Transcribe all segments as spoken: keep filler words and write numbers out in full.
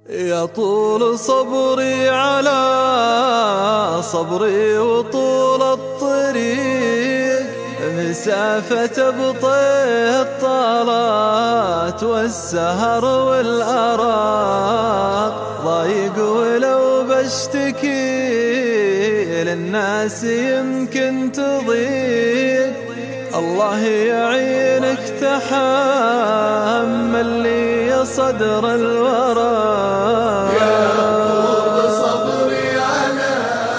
يا طول صبري على صبري وطول الطريق، مسافة بطيء الطالات والسهر والأراق، ضايق ولو بشتكي للناس يمكن تضيق، الله يعينك تحمل لي يا صدر الورى. يا طول صبري على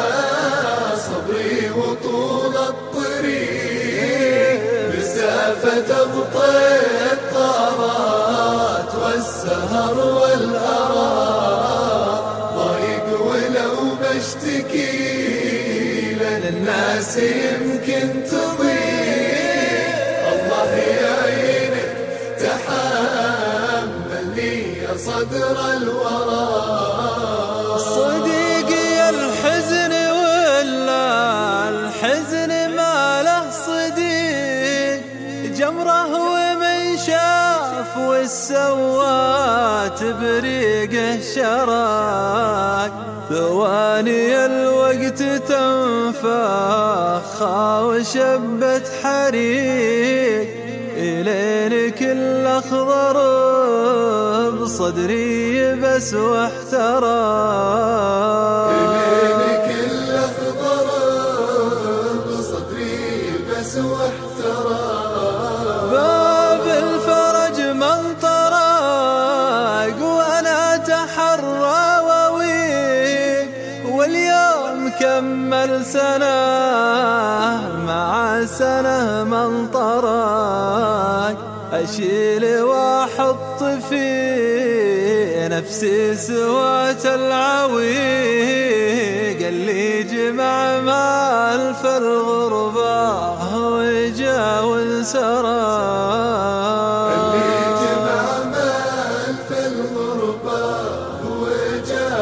صبري وطول الطريق، مسافة بطيء الطارات والسهر والأراق، ضايق ولو بشتكي للناس يمكن تضيق، الله يعينك تحمل لي يا صدر الورى. صديقي الحزن ولا الحزن ما له صديق، جمره ومن شاف والسوات بريقه شراك، ثواني الوقت تنفخ وشبت حريق، إلين كل أخضر بصدري بس واحتراق، إلين كل أخضر بصدري بس واحتراق، باب الفرج من طرق وأنا أتحرى وويق، واليوم كمل سنة مع سنة من طرق، أشيل وأحط في نفسي سوات العويق، اللي جمع مال في الغربة وجا وانسرق، اللي جمع مال في الغربة وجا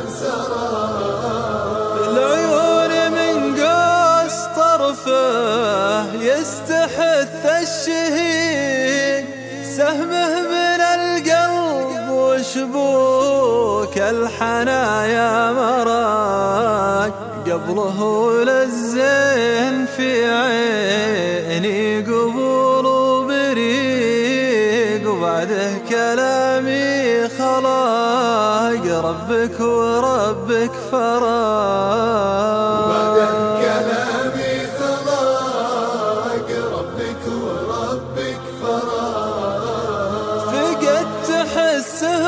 وانسرق، العيون من قوس طرفه يستحث الشهيق، سهمه من القلب وشبوك الحنايا مراك، قبله للزين في عيني قبول وبريق، وبعده كلامي خلاق ربك وربك فراق، وبعده كلامي خلاق ربك وربك فراق، فقدت حسه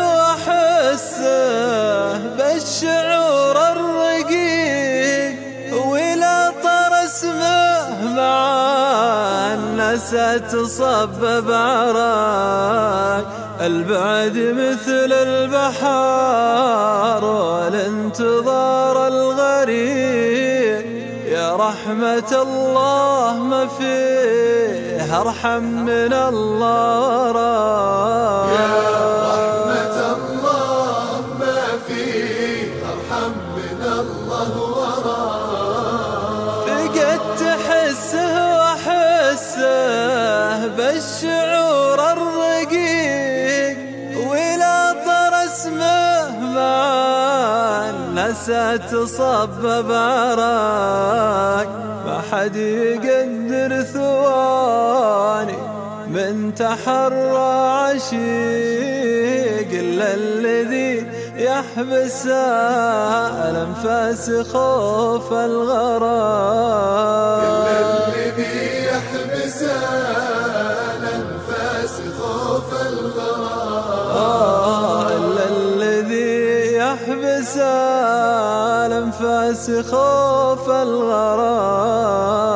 وحسه بالشعور الرقيق، ولا طر اسمه مع الناس تصبب عراك، البعد مثل البحار والانتظار الغريق، يا رحمة الله ما فيه أرحم من الله وراك، يا رحمة الله ما فيه أرحم من الله وراك، فقدت حسه وحسه بالشعور الرقيق، ولا طر اسمه مع الناس تصبب عراك، ما حد يقدر ثواني من تحرى عشيق، إلا الذي يحبس الأنفاس خوف الغرام، إلا الذي يحبس الأنفاس خوف الغرام، إلا الذي يحبس الأنفاس خوف الغرام.